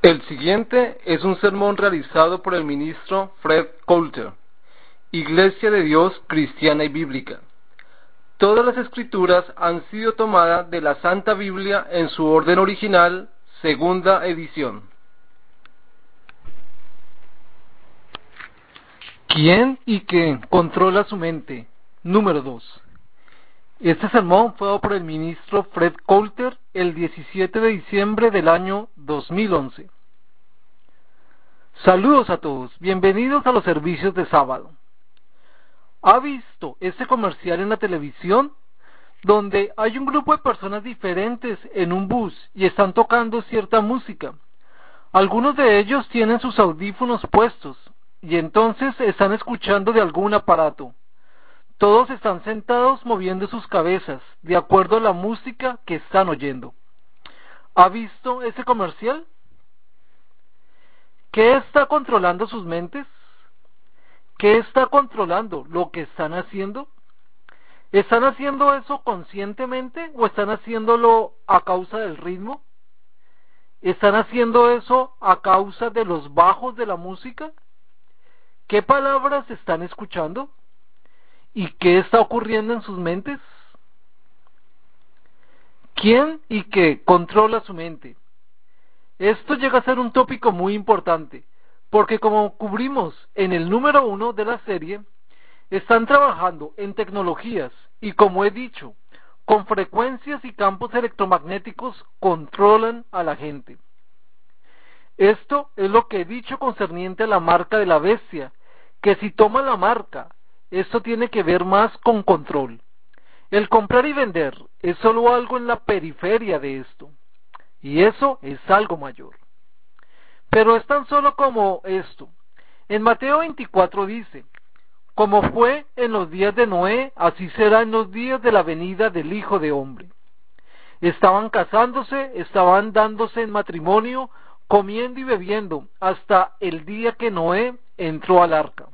El siguiente es un sermón realizado por el ministro Fred Coulter, Iglesia de Dios Cristiana y Bíblica. Todas las escrituras han sido tomadas de la Santa Biblia en su orden original, segunda edición. ¿Quién y qué controla su mente? Número 2. Este sermón fue dado por el ministro Fred Coulter el 17 de diciembre del año 2011. Saludos a todos, bienvenidos a los servicios de sábado. ¿Ha visto este comercial en la televisión? Donde hay un grupo de personas diferentes en un bus y están tocando cierta música. Algunos de ellos tienen sus audífonos puestos y entonces están escuchando de algún aparato. Todos están sentados moviendo sus cabezas de acuerdo a la música que están oyendo. ¿Ha visto ese comercial? ¿Qué está controlando sus mentes? ¿Qué está controlando lo que están haciendo? ¿Están haciendo eso conscientemente o están haciéndolo a causa del ritmo? ¿Están haciendo eso a causa de los bajos de la música? ¿Qué palabras están escuchando? ¿Y qué está ocurriendo en sus mentes? ¿Quién y qué controla su mente? Esto llega a ser un tópico muy importante, porque como cubrimos en el número 1 de la serie, están trabajando en tecnologías y, como he dicho, con frecuencias y campos electromagnéticos controlan a la gente. Esto es lo que he dicho concerniente a la marca de la bestia, que si toma la marca, esto tiene que ver más con control. El comprar y vender es solo algo en la periferia de esto, y eso es algo mayor. Pero es tan solo como esto. En Mateo 24 dice: como fue en los días de Noé, así será en los días de la venida del Hijo de Hombre. Estaban casándose, estaban dándose en matrimonio, comiendo y bebiendo, hasta el día que Noé entró al arca.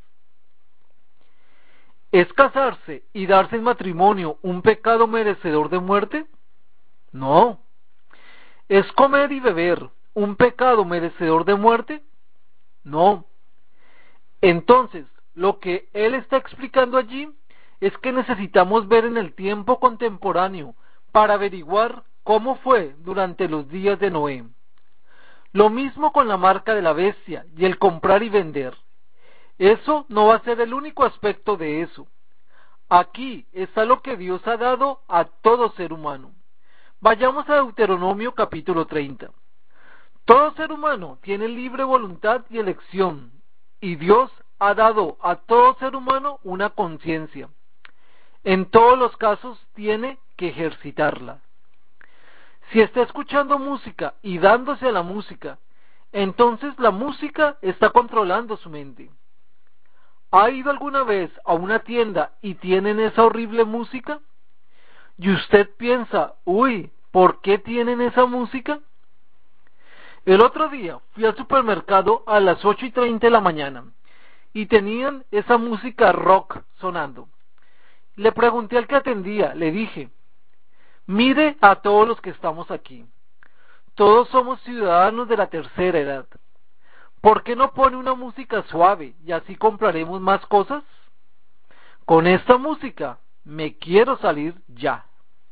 ¿Es casarse y darse en matrimonio un pecado merecedor de muerte? No. ¿Es comer y beber un pecado merecedor de muerte? No. Entonces, lo que él está explicando allí es que necesitamos ver en el tiempo contemporáneo para averiguar cómo fue durante los días de Noé. Lo mismo con la marca de la bestia y el comprar y vender. Eso no va a ser el único aspecto de eso. Aquí está lo que Dios ha dado a todo ser humano. Vayamos a Deuteronomio capítulo 30. Todo ser humano tiene libre voluntad y elección, y Dios ha dado a todo ser humano una conciencia. En todos los casos tiene que ejercitarla. Si está escuchando música y dándose a la música, entonces la música está controlando su mente. ¿Ha ido alguna vez a una tienda y tienen esa horrible música? Y usted piensa, uy, ¿por qué tienen esa música? El otro día fui al supermercado a las 8:30 de la mañana y tenían esa música rock sonando. Le pregunté al que atendía, le dije: mire a todos los que estamos aquí. Todos somos ciudadanos de la tercera edad. ¿Por qué no pone una música suave y así compraremos más cosas? Con esta música me quiero salir ya.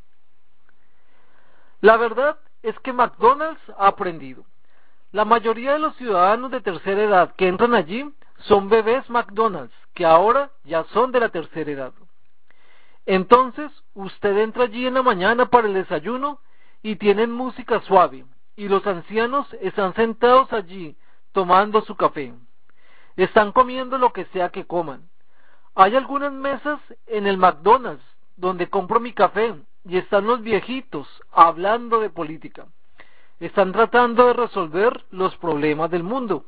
La verdad es que McDonald's ha aprendido. La mayoría de los ciudadanos de tercera edad que entran allí son bebés McDonald's, que ahora ya son de la tercera edad. Entonces, usted entra allí en la mañana para el desayuno y tienen música suave, y los ancianos están sentados allí tomando su café. Están comiendo lo que sea que coman. Hay algunas mesas en el McDonald's donde compro mi café y están los viejitos hablando de política. Están tratando de resolver los problemas del mundo.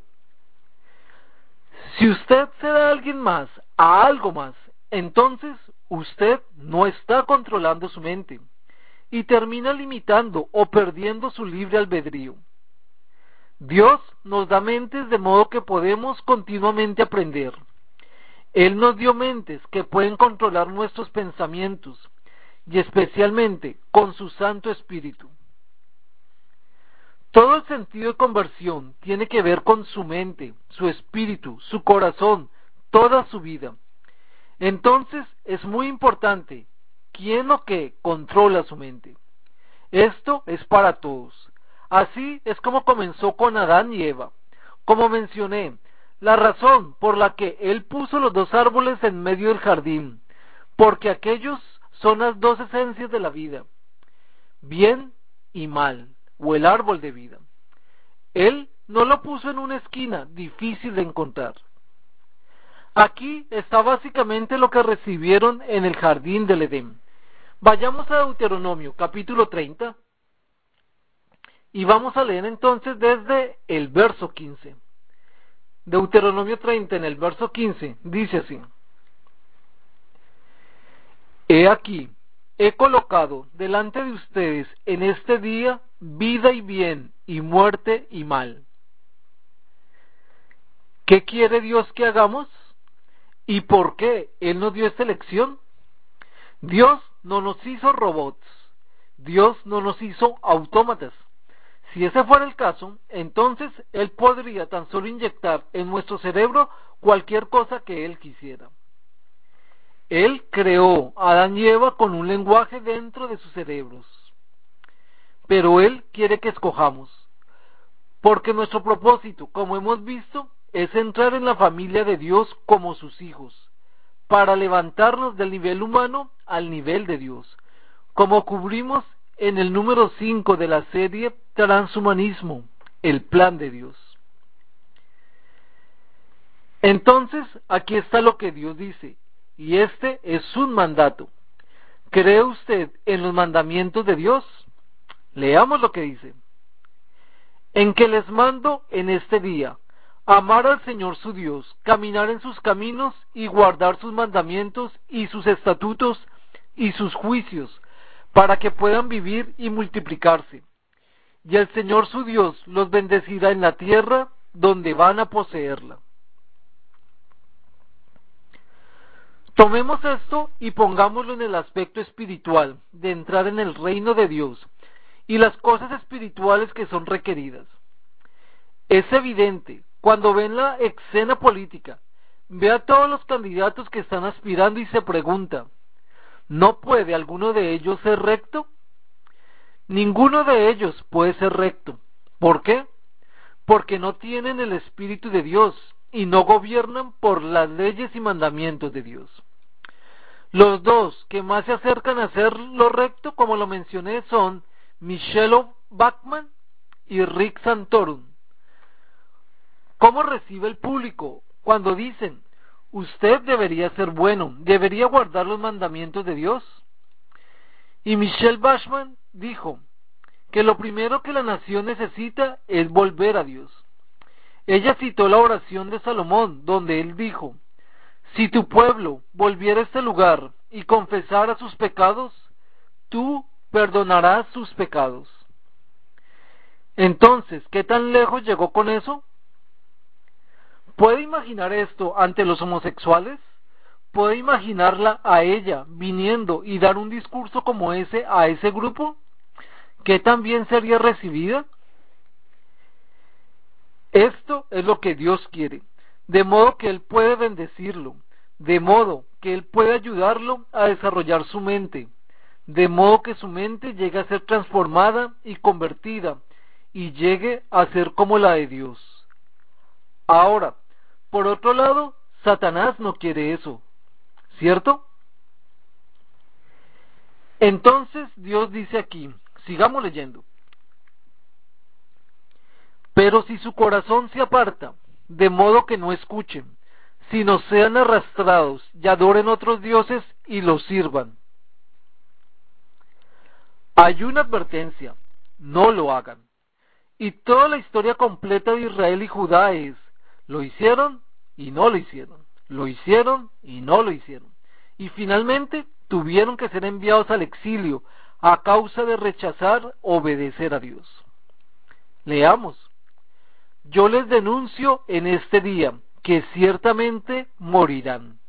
Si usted se da a alguien más, a algo más, entonces usted no está controlando su mente y termina limitando o perdiendo su libre albedrío. Dios nos da mentes de modo que podemos continuamente aprender. Él nos dio mentes que pueden controlar nuestros pensamientos y especialmente con su Santo Espíritu. Todo el sentido de conversión tiene que ver con su mente, su espíritu, su corazón, toda su vida. Entonces es muy importante quién o qué controla su mente. Esto es para todos. Así es como comenzó con Adán y Eva. Como mencioné, la razón por la que él puso los dos árboles en medio del jardín, porque aquellos son las dos esencias de la vida, bien y mal, o el árbol de vida. Él no lo puso en una esquina difícil de encontrar. Aquí está básicamente lo que recibieron en el jardín del Edén. Vayamos a Deuteronomio capítulo 30 y vamos a leer entonces desde el verso 15. Deuteronomio 30 en el verso 15 dice así: He aquí, he colocado delante de ustedes en este día vida y bien, y muerte y mal. ¿Qué quiere Dios que hagamos? ¿Y por qué Él nos dio esta elección? Dios no nos hizo robots, Dios no nos hizo autómatas. Si ese fuera el caso, entonces Él podría tan solo inyectar en nuestro cerebro cualquier cosa que Él quisiera. Él creó a Adán y Eva con un lenguaje dentro de sus cerebros, pero Él quiere que escojamos, porque nuestro propósito, como hemos visto, es entrar en la familia de Dios como sus hijos, para levantarnos del nivel humano al nivel de Dios, como cubrimos en el número 5 de la serie Transhumanismo, el plan de Dios. Entonces, aquí está lo que Dios dice, y este es un mandato. ¿Cree usted en los mandamientos de Dios? Leamos lo que dice. En que les mando en este día amar al Señor su Dios, caminar en sus caminos y guardar sus mandamientos y sus estatutos y sus juicios, para que puedan vivir y multiplicarse. Y el Señor su Dios los bendecirá en la tierra donde van a poseerla. Tomemos esto y pongámoslo en el aspecto espiritual de entrar en el reino de Dios y las cosas espirituales que son requeridas. Es evidente, cuando ven la escena política, ve a todos los candidatos que están aspirando y se pregunta, ¿no puede alguno de ellos ser recto? Ninguno de ellos puede ser recto. ¿Por qué? Porque no tienen el Espíritu de Dios y no gobiernan por las leyes y mandamientos de Dios. Los dos que más se acercan a hacer lo recto, como lo mencioné, son Michelle Bachmann y Rick Santorum. ¿Cómo recibe el público cuando dicen, usted debería ser bueno, debería guardar los mandamientos de Dios? Y Michelle Bachmann dijo que lo primero que la nación necesita es volver a Dios. Ella citó la oración de Salomón, donde él dijo, si tu pueblo volviera a este lugar y confesara sus pecados, tú perdonarás sus pecados. Entonces, ¿qué tan lejos llegó con eso? ¿Puede imaginar esto ante los homosexuales? ¿Puede imaginarla a ella viniendo y dar un discurso como ese a ese grupo? ¿Qué también sería recibida? Esto es lo que Dios quiere, de modo que Él puede bendecirlo, de modo que Él puede ayudarlo a desarrollar su mente, de modo que su mente llegue a ser transformada y convertida, y llegue a ser como la de Dios. Ahora, por otro lado, Satanás no quiere eso, ¿cierto? Entonces Dios dice aquí, sigamos leyendo. Pero si su corazón se aparta, de modo que no escuchen, sino sean arrastrados y adoren otros dioses y los sirvan. Hay una advertencia, no lo hagan. Y toda la historia completa de Israel y Judá es, lo hicieron y no lo hicieron, lo hicieron y no lo hicieron. Y finalmente tuvieron que ser enviados al exilio a causa de rechazar obedecer a Dios. Leamos. Yo les denuncio en este día que ciertamente morirán.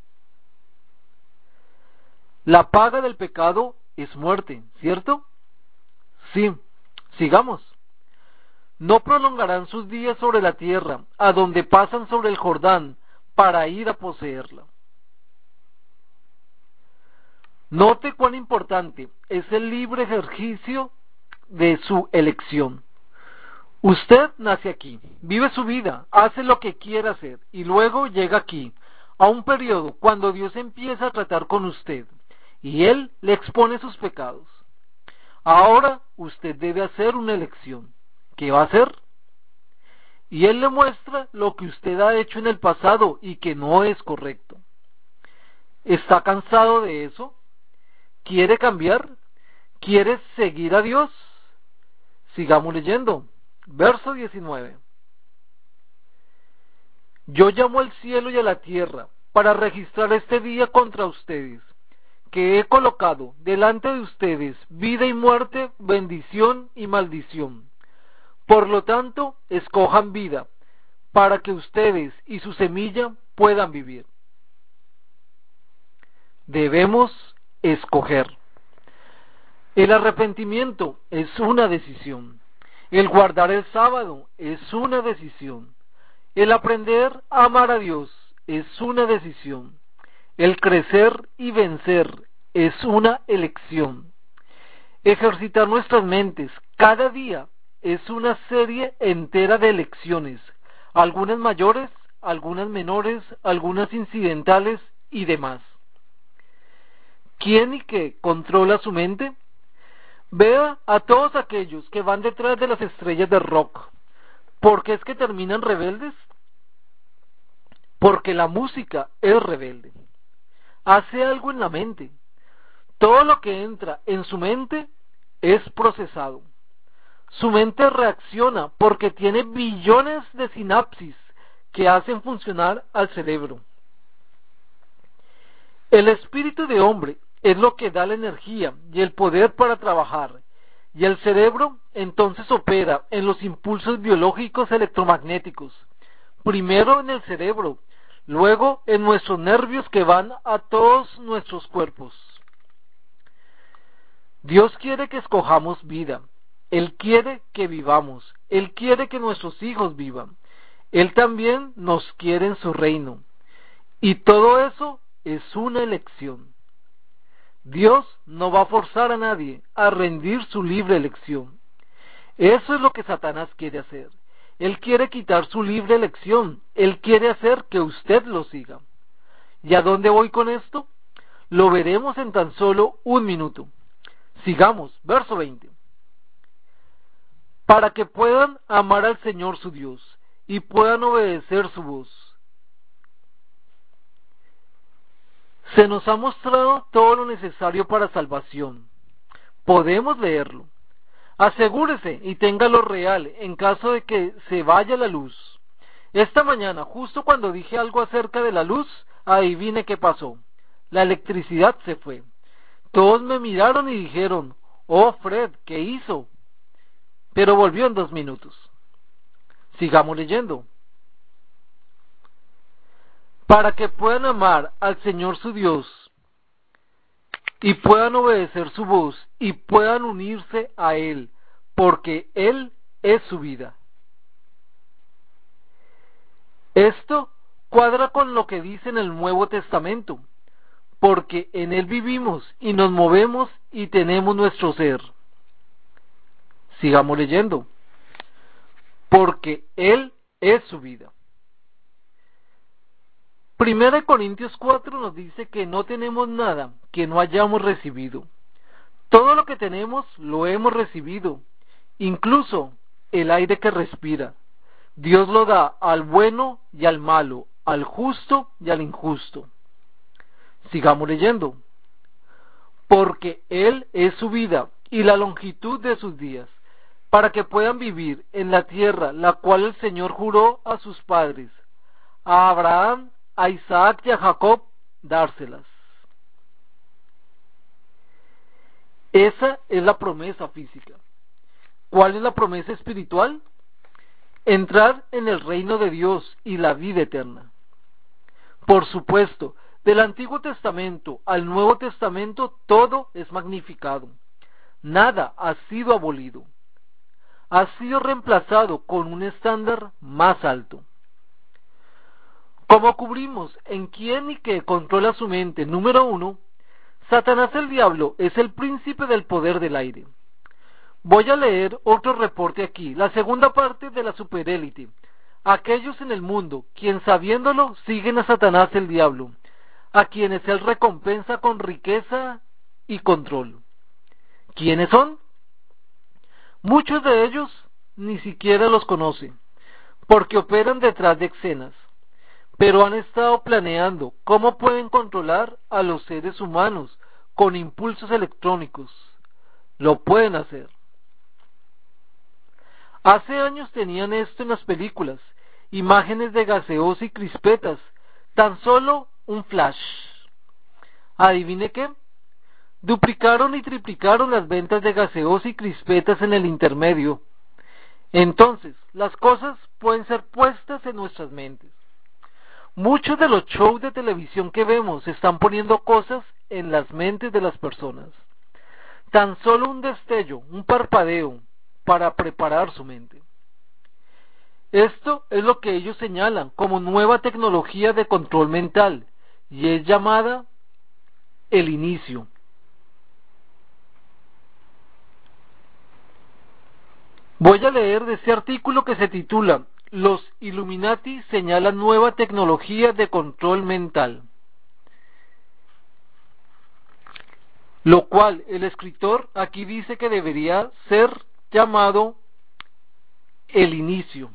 La paga del pecado es muerte, ¿cierto? Sí, sigamos. No prolongarán sus días sobre la tierra, a donde pasan sobre el Jordán, para ir a poseerla. Note cuán importante es el libre ejercicio de su elección. Usted nace aquí, vive su vida, hace lo que quiera hacer, y luego llega aquí, a un periodo cuando Dios empieza a tratar con usted, y Él le expone sus pecados. Ahora usted debe hacer una elección. ¿Qué va a hacer? Y Él le muestra lo que usted ha hecho en el pasado y que no es correcto. ¿Está cansado de eso? ¿Quiere cambiar? ¿Quiere seguir a Dios? Sigamos leyendo. Verso 19. Yo llamo al cielo y a la tierra para registrar este día contra ustedes, que he colocado delante de ustedes vida y muerte, bendición y maldición. Por lo tanto, escojan vida, para que ustedes y su semilla puedan vivir. Debemos escoger. El arrepentimiento es una decisión. El guardar el sábado es una decisión. El aprender a amar a Dios es una decisión. El crecer y vencer es una elección. Ejercitar nuestras mentes cada día es una serie entera de elecciones, algunas mayores, algunas menores, algunas incidentales y demás. ¿Quién y qué controla su mente? Vea a todos aquellos que van detrás de las estrellas de rock. ¿Por qué es que terminan rebeldes? Porque la música es rebelde. Hace algo en la mente. Todo lo que entra en su mente es procesado. Su mente reacciona porque tiene billones de sinapsis que hacen funcionar al cerebro. El espíritu de hombre es lo que da la energía y el poder para trabajar, y el cerebro entonces opera en los impulsos biológicos electromagnéticos, primero en el cerebro, luego en nuestros nervios que van a todos nuestros cuerpos. Dios quiere que escojamos vida, Él quiere que vivamos, Él quiere que nuestros hijos vivan, Él también nos quiere en su reino, y todo eso es una elección. Dios no va a forzar a nadie a rendir su libre elección. Eso es lo que Satanás quiere hacer. Él quiere quitar su libre elección. Él quiere hacer que usted lo siga. ¿Y a dónde voy con esto? Lo veremos en tan solo un minuto. Sigamos, verso 20. Para que puedan amar al Señor su Dios y puedan obedecer su voz. Se nos ha mostrado todo lo necesario para salvación. Podemos leerlo. Asegúrese y téngalo real en caso de que se vaya la luz. Esta mañana, justo cuando dije algo acerca de la luz, adivine qué pasó. La electricidad se fue. Todos me miraron y dijeron, oh Fred, ¿qué hizo? Pero volvió en 2 minutos. Sigamos leyendo. Para que puedan amar al Señor su Dios y puedan obedecer su voz y puedan unirse a Él, porque Él es su vida. Esto cuadra con lo que dice en el Nuevo Testamento, porque en Él vivimos y nos movemos y tenemos nuestro ser. Sigamos leyendo. Porque Él es su vida. 1 Corintios 4 nos dice que no tenemos nada que no hayamos recibido. Todo lo que tenemos lo hemos recibido, incluso el aire que respira. Dios lo da al bueno y al malo, al justo y al injusto. Sigamos leyendo. Porque Él es su vida y la longitud de sus días, para que puedan vivir en la tierra la cual el Señor juró a sus padres, a Abraham, a Isaac y a Jacob, dárselas. Esa es la promesa física. ¿Cuál es la promesa espiritual? Entrar en el reino de Dios y la vida eterna. Por supuesto, del Antiguo Testamento al Nuevo Testamento todo es magnificado. Nada ha sido abolido. ha sido reemplazado con un estándar más alto. Como cubrimos en quién y qué controla su mente, número 1, Satanás el diablo es el príncipe del poder del aire. Voy a leer otro reporte aquí, la segunda parte de la superélite. Aquellos en el mundo, quien sabiéndolo siguen a Satanás el diablo, a quienes él recompensa con riqueza y control. ¿Quiénes son? Muchos de ellos ni siquiera los conocen, porque operan detrás de escenas, pero han estado planeando cómo pueden controlar a los seres humanos con impulsos electrónicos. Lo pueden hacer. Hace años tenían esto en las películas, imágenes de gaseosa y crispetas, tan solo un flash. ¿Adivine qué? Duplicaron y triplicaron las ventas de gaseosa y crispetas en el intermedio. Entonces, las cosas pueden ser puestas en nuestras mentes. Muchos de los shows de televisión que vemos están poniendo cosas en las mentes de las personas. Tan solo un destello, un parpadeo, para preparar su mente. Esto es lo que ellos señalan como nueva tecnología de control mental, y es llamada el inicio. Voy a leer de ese artículo que se titula Los Illuminati señalan nueva tecnología de control mental, lo cual el escritor aquí dice que debería ser llamado el inicio.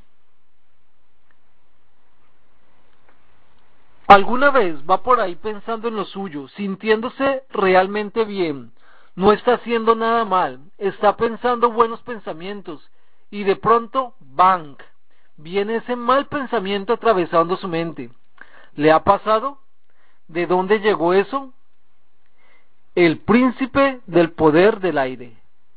¿Alguna vez va por ahí pensando en lo suyo, sintiéndose realmente bien? No está haciendo nada mal, está pensando buenos pensamientos y de pronto, ¡bang!, viene ese mal pensamiento atravesando su mente. ¿Le ha pasado? ¿De dónde llegó eso? El príncipe del poder del aire.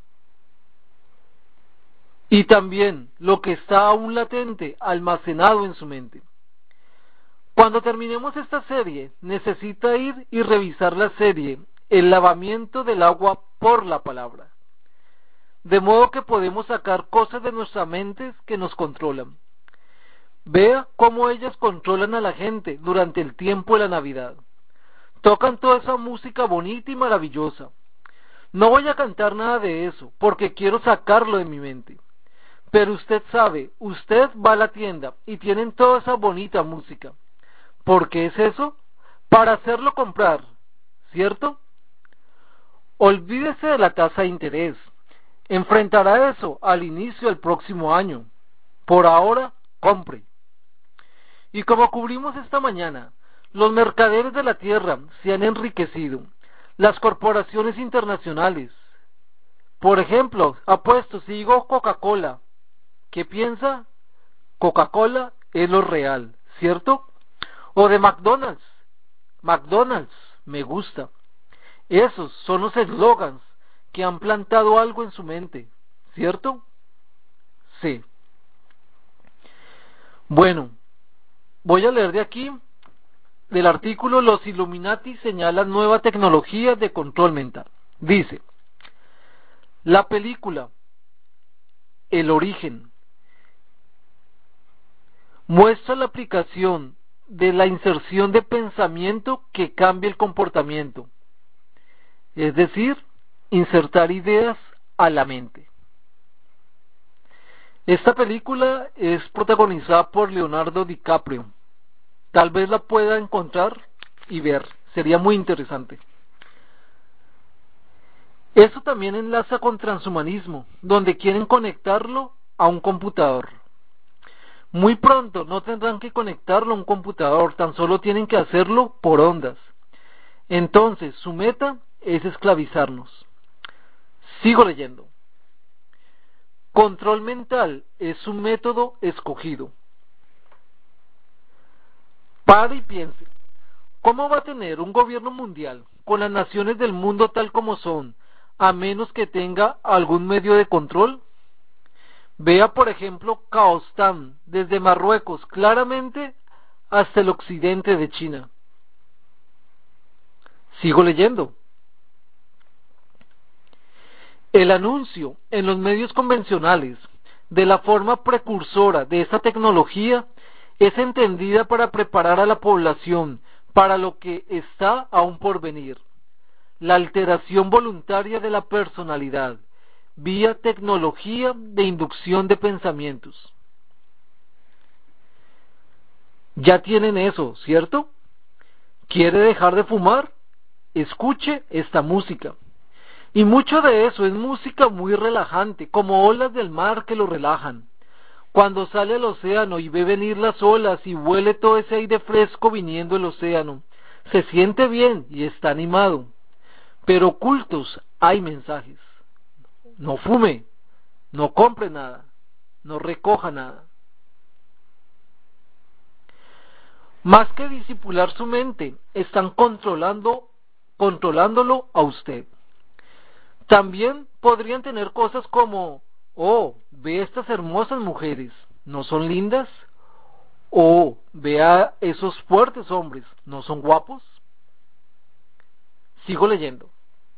Y también lo que está aún latente, almacenado en su mente. Cuando terminemos esta serie, necesita ir y revisar la serie, El lavamiento del agua por la palabra. De modo que podemos sacar cosas de nuestras mentes que nos controlan. Vea cómo ellas controlan a la gente durante el tiempo de la Navidad. Tocan toda esa música bonita y maravillosa. No voy a cantar nada de eso, porque quiero sacarlo de mi mente. Pero usted sabe, usted va a la tienda y tienen toda esa bonita música. ¿Por qué es eso? Para hacerlo comprar, ¿cierto? Olvídese de la tasa de interés. Enfrentará eso al inicio del próximo año. Por ahora, compre. Y como cubrimos esta mañana, los mercaderes de la tierra se han enriquecido. Las corporaciones internacionales. Por ejemplo, apuesto, si digo Coca-Cola, ¿qué piensa? Coca-Cola es lo real, ¿cierto? O de McDonald's. McDonald's, me gusta. Esos son los eslogans que han plantado algo en su mente, ¿cierto? Sí. Bueno, voy a leer de aquí, del artículo Los Illuminati señalan nueva tecnología de control mental. Dice, la película El Origen muestra la aplicación de la inserción de pensamiento que cambia el comportamiento, es decir, insertar ideas a la mente. Esta película es protagonizada por Leonardo DiCaprio. Tal vez la pueda encontrar y ver, sería muy interesante. Eso también enlaza con transhumanismo, donde quieren conectarlo a un computador. Muy pronto no tendrán que conectarlo a un computador, tan solo tienen que hacerlo por ondas. Entonces, su meta es esclavizarnos. Sigo leyendo. Control mental es un método escogido. Pare y piense, ¿cómo va a tener un gobierno mundial con las naciones del mundo tal como son, a menos que tenga algún medio de control? Vea, por ejemplo, Kazajstán, desde Marruecos, claramente hasta el occidente de China. Sigo leyendo. El anuncio en los medios convencionales de la forma precursora de esta tecnología es entendida para preparar a la población para lo que está aún por venir: la alteración voluntaria de la personalidad vía tecnología de inducción de pensamientos. Ya tienen eso, ¿cierto? ¿Quiere dejar de fumar? Escuche esta música. Y mucho de eso es música muy relajante, como olas del mar que lo relajan. Cuando sale al océano y ve venir las olas y huele todo ese aire fresco viniendo del océano, se siente bien y está animado. Pero ocultos hay mensajes. No fume, no compre nada, no recoja nada. Más que disipular su mente, están controlándolo a usted. También podrían tener cosas como: oh, ve estas hermosas mujeres, ¿no son lindas? Oh, ve a esos fuertes hombres, ¿no son guapos? Sigo leyendo.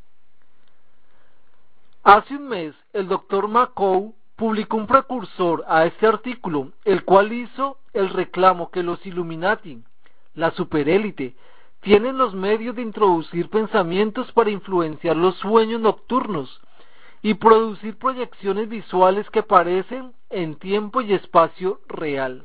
Hace un mes, el doctor McCoy publicó un precursor a este artículo, el cual hizo el reclamo que los Illuminati, la superélite, tienen los medios de introducir pensamientos para influenciar los sueños nocturnos y producir proyecciones visuales que parecen en tiempo y espacio real.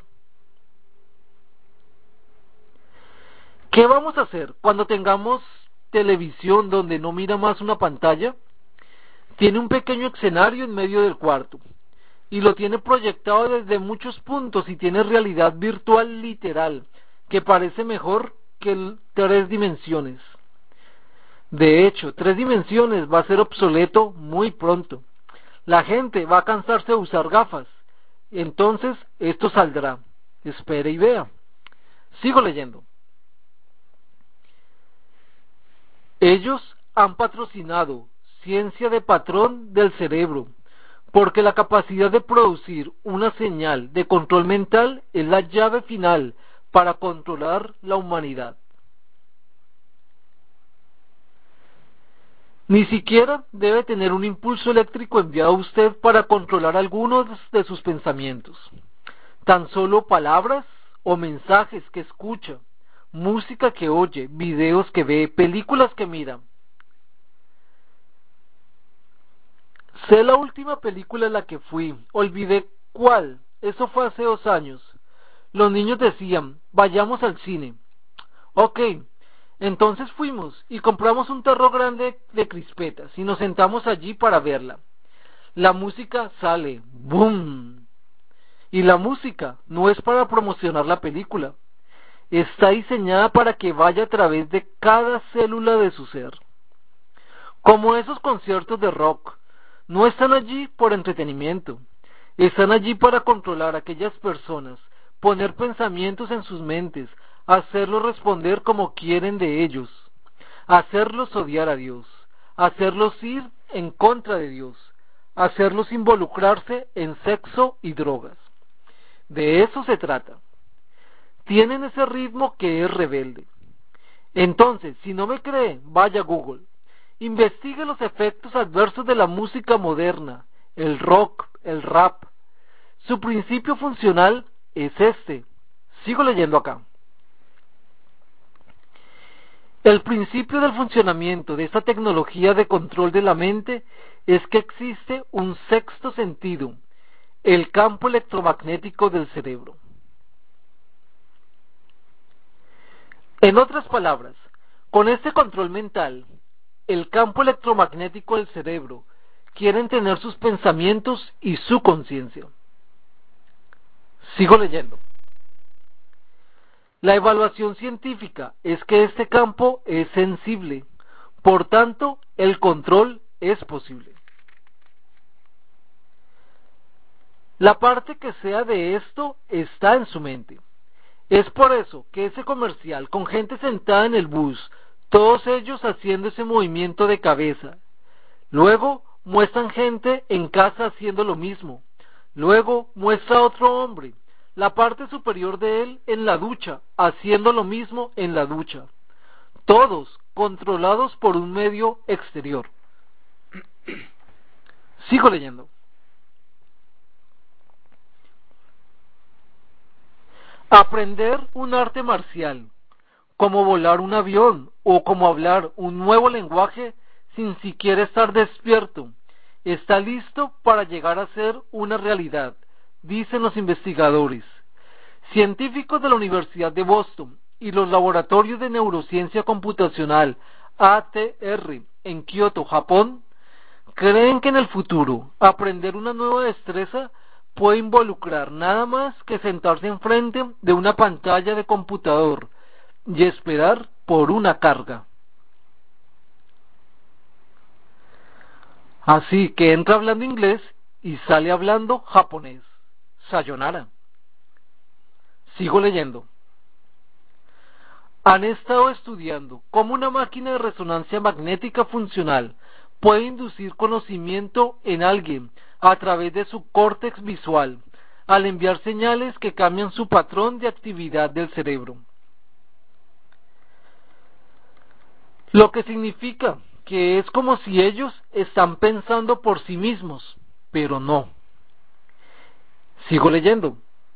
¿Qué vamos a hacer cuando tengamos televisión donde no mira más una pantalla? Tiene un pequeño escenario en medio del cuarto y lo tiene proyectado desde muchos puntos y tiene realidad virtual literal que parece mejor que 3 dimensiones. De hecho, 3 dimensiones va a ser obsoleto muy pronto. La gente va a cansarse de usar gafas. Entonces, esto saldrá. Espere y vea. Sigo leyendo. Ellos han patrocinado ciencia de patrón del cerebro, porque la capacidad de producir una señal de control mental es la llave final para controlar la humanidad. Ni siquiera debe tener un impulso eléctrico enviado a usted para controlar algunos de sus pensamientos. Tan solo palabras o mensajes que escucha, música que oye, videos que ve, películas que mira. Sé la última película en la que fui, olvidé cuál, eso fue hace 2 años. Los niños decían: vayamos al cine. Ok, entonces fuimos y compramos un tarro grande de crispetas y nos sentamos allí para verla. La música sale, ¡boom! Y la música no es para promocionar la película, está diseñada para que vaya a través de cada célula de su ser. Como esos conciertos de rock, no están allí por entretenimiento, están allí para controlar a aquellas personas, poner pensamientos en sus mentes, hacerlos responder como quieren de ellos, hacerlos odiar a Dios, hacerlos ir en contra de Dios, hacerlos involucrarse en sexo y drogas. De eso se trata. Tienen ese ritmo que es rebelde. Entonces, si no me cree, vaya a Google. Investigue los efectos adversos de la música moderna, el rock, el rap. Su principio funcional es este. Sigo leyendo acá. El principio del funcionamiento de esta tecnología de control de la mente es que existe un sexto sentido, el campo electromagnético del cerebro. En otras palabras, con este control mental, el campo electromagnético del cerebro quieren tener sus pensamientos y su conciencia. Sigo leyendo. La evaluación científica es que este campo es sensible, por tanto, el control es posible. La parte que sea de esto está en su mente. Es por eso que ese comercial con gente sentada en el bus, todos ellos haciendo ese movimiento de cabeza. Luego muestran gente en casa haciendo lo mismo. Luego muestra a otro hombre, la parte superior de él en la ducha, haciendo lo mismo en la ducha. Todos controlados por un medio exterior. Sigo leyendo. Aprender un arte marcial, como volar un avión o como hablar un nuevo lenguaje sin siquiera estar despierto, está listo para llegar a ser una realidad, dicen los investigadores. Científicos de la Universidad de Boston y los laboratorios de neurociencia computacional ATR en Kioto, Japón, creen que en el futuro aprender una nueva destreza puede involucrar nada más que sentarse enfrente de una pantalla de computador y esperar por una carga. Así que entra hablando inglés y sale hablando japonés. Sayonara. Sigo leyendo. Han estado estudiando cómo una máquina de resonancia magnética funcional puede inducir conocimiento en alguien a través de su córtex visual, al enviar señales que cambian su patrón de actividad del cerebro. Lo que significa que es como si ellos están pensando por sí mismos, pero no. Sigo leyendo.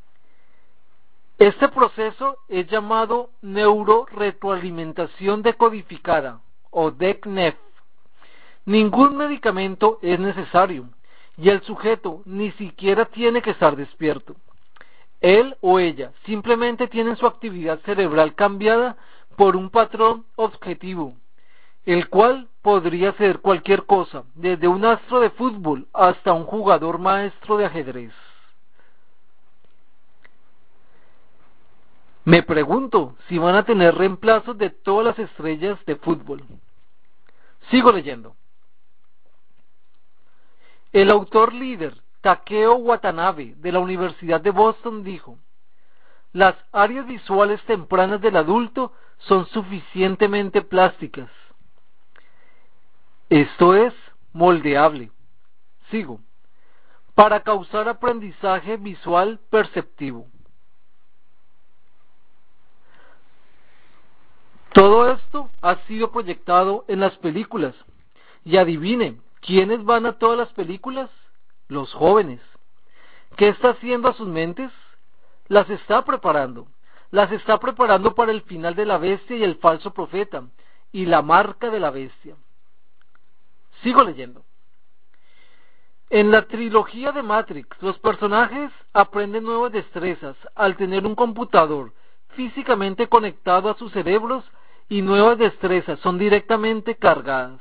Este proceso es llamado neuroretroalimentación decodificada, o DECNEF. Ningún medicamento es necesario, y el sujeto ni siquiera tiene que estar despierto. Él o ella simplemente tienen su actividad cerebral cambiada por un patrón objetivo, el cual podría ser cualquier cosa, desde un astro de fútbol hasta un jugador maestro de ajedrez. Me pregunto si van a tener reemplazos de todas las estrellas de fútbol. Sigo leyendo. El autor líder, Takeo Watanabe, de la Universidad de Boston, dijo: las áreas visuales tempranas del adulto son suficientemente plásticas. Esto es moldeable. Sigo. Para causar aprendizaje visual perceptivo. Todo esto ha sido proyectado en las películas. Y adivinen, ¿quiénes van a todas las películas? Los jóvenes. ¿Qué está haciendo a sus mentes? Las está preparando. Las está preparando para el final de la bestia y el falso profeta, y la marca de la bestia. Sigo leyendo. En la trilogía de Matrix, los personajes aprenden nuevas destrezas al tener un computador físicamente conectado a sus cerebros, y nuevas destrezas son directamente cargadas.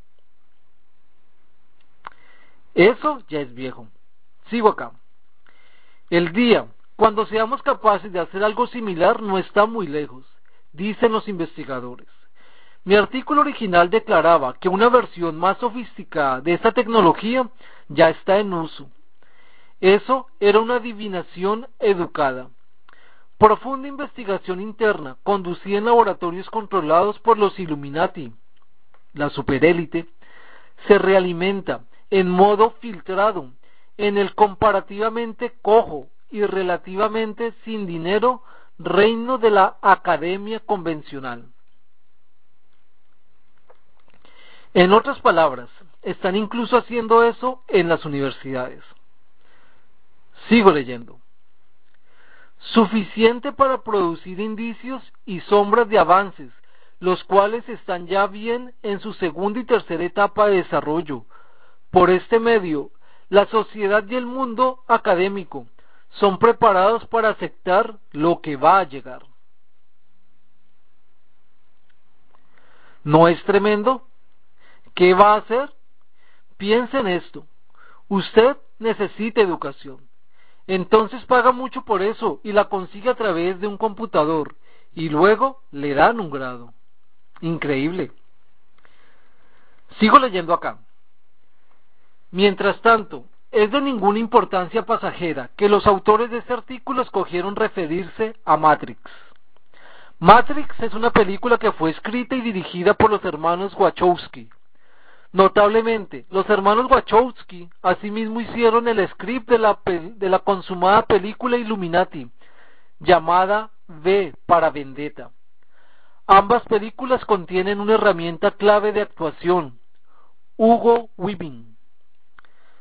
Eso ya es viejo. Sigo acá. El día cuando seamos capaces de hacer algo similar no está muy lejos, dicen los investigadores. Mi artículo original declaraba que una versión más sofisticada de esta tecnología ya está en uso. Eso era una adivinación educada. Profunda investigación interna, conducida en laboratorios controlados por los Illuminati, la superélite, se realimenta en modo filtrado en el comparativamente cojo y relativamente sin dinero reino de la academia convencional. En otras palabras, están incluso haciendo eso en las universidades. Sigo leyendo. Suficiente para producir indicios y sombras de avances, los cuales están ya bien en su segunda y tercera etapa de desarrollo. Por este medio, la sociedad y el mundo académico son preparados para aceptar lo que va a llegar. ¿No es tremendo? ¿Qué va a hacer? Piense en esto. Usted necesita educación. Entonces paga mucho por eso y la consigue a través de un computador y luego le dan un grado. Increíble. Sigo leyendo acá. Mientras tanto, es de ninguna importancia pasajera que los autores de este artículo escogieron referirse a Matrix. Matrix es una película que fue escrita y dirigida por los hermanos Wachowski. Notablemente, los hermanos Wachowski asimismo hicieron el script de la consumada película Illuminati, llamada V para Vendetta. Ambas películas contienen una herramienta clave de actuación, Hugo Weaving.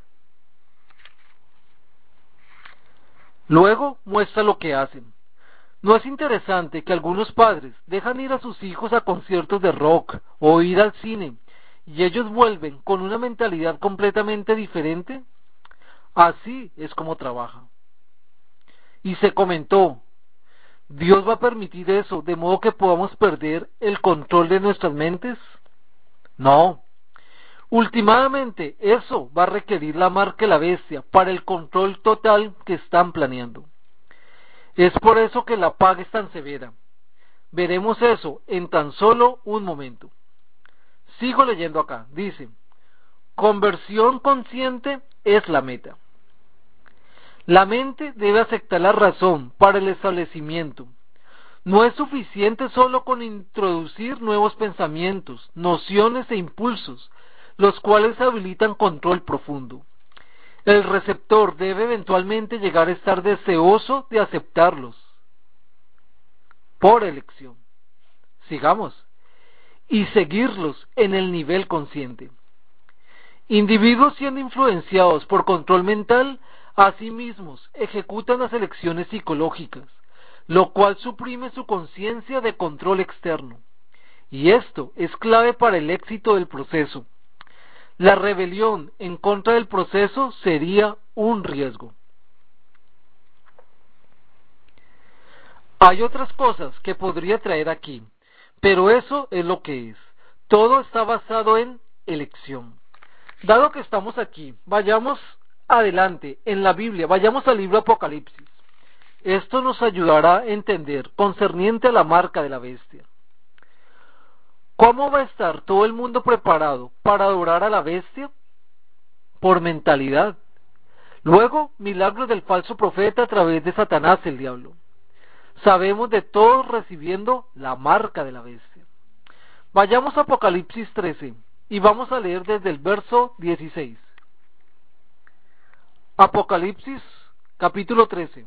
Luego muestra lo que hacen. ¿No es interesante que algunos padres dejan ir a sus hijos a conciertos de rock o ir al cine y ellos vuelven con una mentalidad completamente diferente? Así es como trabaja. Y se comentó, ¿Dios va a permitir eso de modo que podamos perder el control de nuestras mentes? No. Últimamente, eso va a requerir la marca de la bestia para el control total que están planeando. Es por eso que la paga es tan severa. Veremos eso en tan solo un momento. Sigo leyendo acá. Dice, conversión consciente es la meta. La mente debe aceptar la razón para el establecimiento. No es suficiente solo con introducir nuevos pensamientos, nociones e impulsos, los cuales habilitan control profundo. El receptor debe eventualmente llegar a estar deseoso de aceptarlos por elección. Sigamos. Y seguirlos en el nivel consciente. Individuos siendo influenciados por control mental, a sí mismos ejecutan las elecciones psicológicas, lo cual suprime su conciencia de control externo. Y esto es clave para el éxito del proceso. La rebelión en contra del proceso sería un riesgo. Hay otras cosas que podría traer aquí, pero eso es lo que es. Todo está basado en elección. Dado que estamos aquí, vayamos adelante en la Biblia, vayamos al libro Apocalipsis. Esto nos ayudará a entender concerniente a la marca de la bestia. ¿Cómo va a estar todo el mundo preparado para adorar a la bestia? Por mentalidad. Luego, milagros del falso profeta a través de Satanás el diablo. Sabemos de todos recibiendo la marca de la bestia. Vayamos a Apocalipsis 13 y vamos a leer desde el verso 16. Apocalipsis capítulo 13,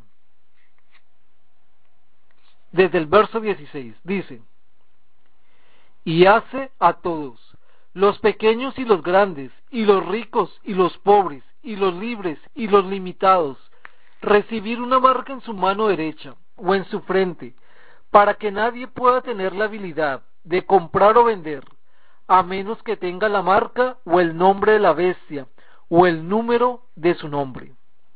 desde el verso 16, dice, y hace a todos, los pequeños y los grandes, y los ricos y los pobres, y los libres y los limitados, recibir una marca en su mano derecha o en su frente, para que nadie pueda tener la habilidad de comprar o vender, a menos que tenga la marca o el nombre de la bestia, o el número de su nombre.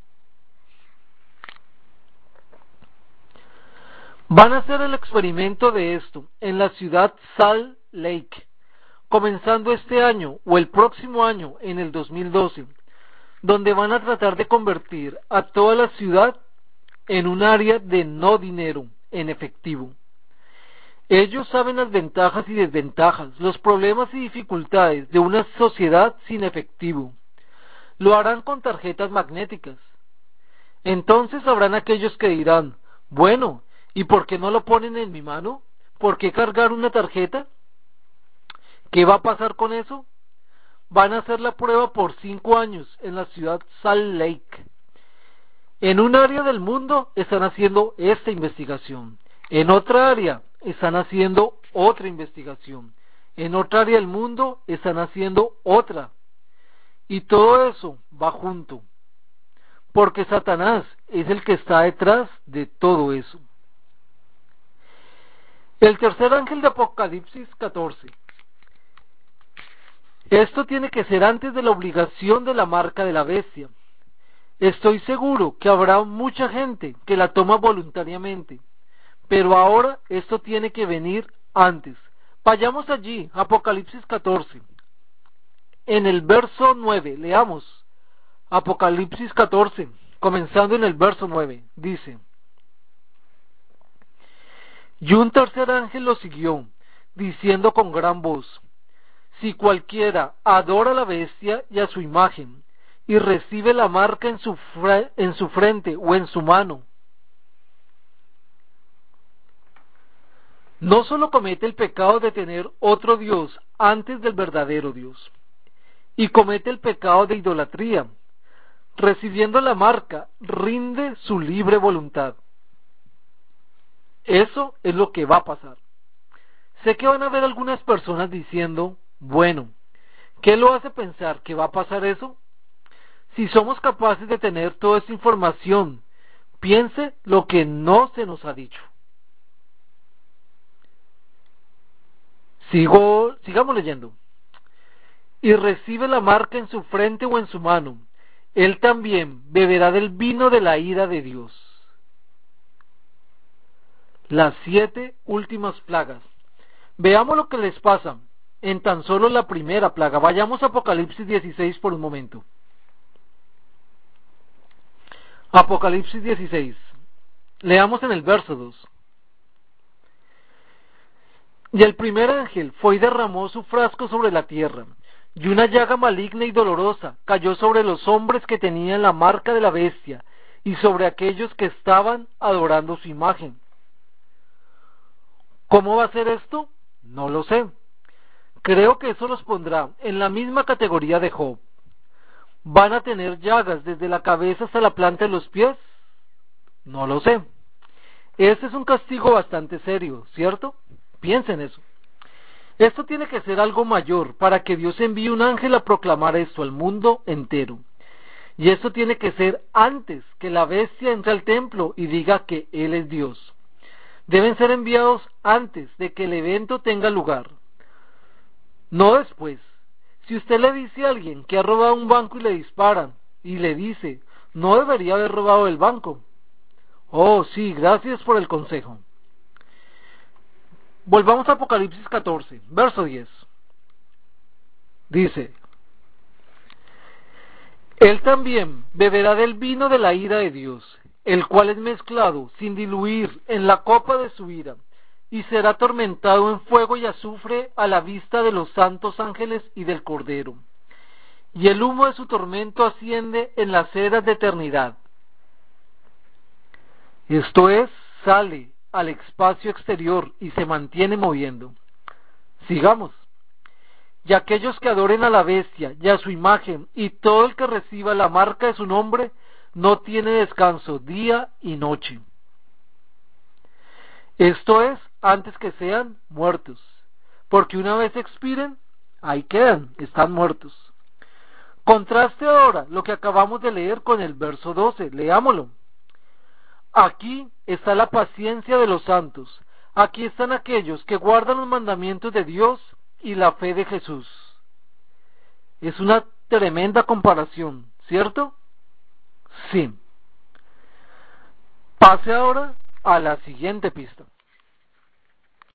Van a hacer el experimento de esto en la ciudad Salt Lake, comenzando este año o el próximo año en el 2012, donde van a tratar de convertir a toda la ciudad en un área de no dinero en efectivo. Ellos saben las ventajas y desventajas, los problemas y dificultades de una sociedad sin efectivo. Lo harán con tarjetas magnéticas. Entonces habrán aquellos que dirán, bueno, ¿y por qué no lo ponen en mi mano? ¿Por qué cargar una tarjeta? ¿Qué va a pasar con eso? Van a hacer la prueba por 5 años en la ciudad Salt Lake. En un área del mundo están haciendo esta investigación. En otra área están haciendo otra investigación. En otra área del mundo están haciendo otra. Y todo eso va junto. Porque Satanás es el que está detrás de todo eso. El tercer ángel de Apocalipsis 14. Esto tiene que ser antes de la obligación de la marca de la bestia. Estoy seguro que habrá mucha gente que la toma voluntariamente, pero ahora esto tiene que venir antes. Vayamos allí, Apocalipsis 14. En el verso 9, leamos. Apocalipsis 14, comenzando en el verso 9, dice, y un tercer ángel lo siguió, diciendo con gran voz, si cualquiera adora a la bestia y a su imagen, y recibe la marca en su frente o en su mano, no solo comete el pecado de tener otro Dios antes del verdadero Dios, y comete el pecado de idolatría, recibiendo la marca, rinde su libre voluntad. Eso es lo que va a pasar. Sé que van a haber algunas personas diciendo, bueno, ¿qué lo hace pensar que va a pasar eso? Si somos capaces de tener toda esa información, piense lo que no se nos ha dicho. Sigamos leyendo. Y recibe la marca en su frente o en su mano. Él también beberá del vino de la ira de Dios. Las 7 últimas plagas. Veamos lo que les pasa en tan solo la primera plaga. Vayamos a Apocalipsis 16 por un momento. Apocalipsis 16. Leamos en el verso 2. Y el primer ángel fue y derramó su frasco sobre la tierra, y una llaga maligna y dolorosa cayó sobre los hombres que tenían la marca de la bestia, y sobre aquellos que estaban adorando su imagen. ¿Cómo va a ser esto? No lo sé. Creo que eso los pondrá en la misma categoría de Job. ¿Van a tener llagas desde la cabeza hasta la planta de los pies? No lo sé. Ese es un castigo bastante serio, ¿cierto? Piensen eso. Esto tiene que ser algo mayor para que Dios envíe un ángel a proclamar esto al mundo entero. Y esto tiene que ser antes que la bestia entre al templo y diga que Él es Dios. Deben ser enviados antes de que el evento tenga lugar, no después. Si usted le dice a alguien que ha robado un banco y le disparan, y le dice, no debería haber robado el banco. Oh, sí, gracias por el consejo. Volvamos a Apocalipsis 14, verso 10. Dice, Él también beberá del vino de la ira de Dios, el cual es mezclado sin diluir en la copa de su ira, y será atormentado en fuego y azufre a la vista de los santos ángeles y del Cordero. Y el humo de su tormento asciende en las eras de eternidad. Esto es, sale al espacio exterior y se mantiene moviendo. Sigamos. Y aquellos que adoren a la bestia y a su imagen, y todo el que reciba la marca de su nombre, no tiene descanso día y noche. Esto es, antes que sean muertos, porque una vez expiren, ahí quedan, están muertos. Contraste ahora lo que acabamos de leer con el verso 12, leámoslo. Aquí está la paciencia de los santos, aquí están aquellos que guardan los mandamientos de Dios y la fe de Jesús. Es una tremenda comparación, ¿cierto? Sí. Pase ahora a la siguiente pista.